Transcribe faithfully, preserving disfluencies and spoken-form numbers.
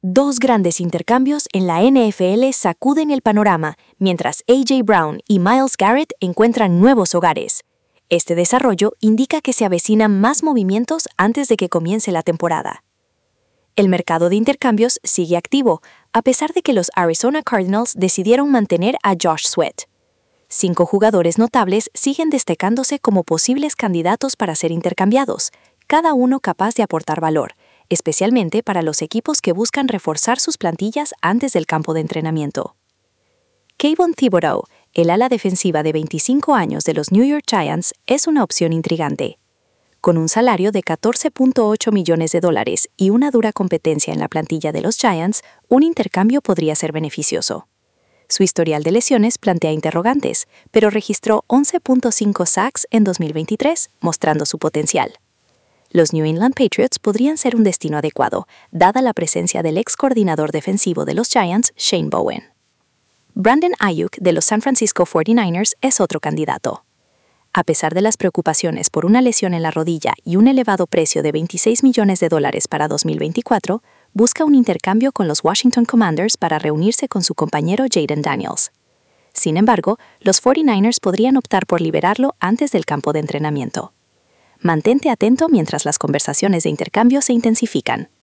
Dos grandes intercambios en la N F L sacuden el panorama, mientras A J Brown y Myles Garrett encuentran nuevos hogares. Este desarrollo indica que se avecinan más movimientos antes de que comience la temporada. El mercado de intercambios sigue activo, a pesar de que los Arizona Cardinals decidieron mantener a Josh Sweat. Cinco jugadores notables siguen destacándose como posibles candidatos para ser intercambiados, cada uno capaz de aportar valor, especialmente para los equipos que buscan reforzar sus plantillas antes del campo de entrenamiento. Kayvon Thibodeaux, el ala defensiva de veinticinco años de los New York Giants, es una opción intrigante. Con un salario de catorce punto ocho millones de dólares y una dura competencia en la plantilla de los Giants, un intercambio podría ser beneficioso. Su historial de lesiones plantea interrogantes, pero registró once punto cinco sacks en dos mil veintitrés, mostrando su potencial. Los New England Patriots podrían ser un destino adecuado, dada la presencia del ex coordinador defensivo de los Giants, Shane Bowen. Brandon Aiyuk, de los San Francisco cuarenta y nueve ers, es otro candidato. A pesar de las preocupaciones por una lesión en la rodilla y un elevado precio de veintiséis millones de dólares para dos mil veinticuatro, busca un intercambio con los Washington Commanders para reunirse con su compañero Jayden Daniels. Sin embargo, los cuarenta y nueve ers podrían optar por liberarlo antes del campo de entrenamiento. Mantente atento mientras las conversaciones de intercambio se intensifican.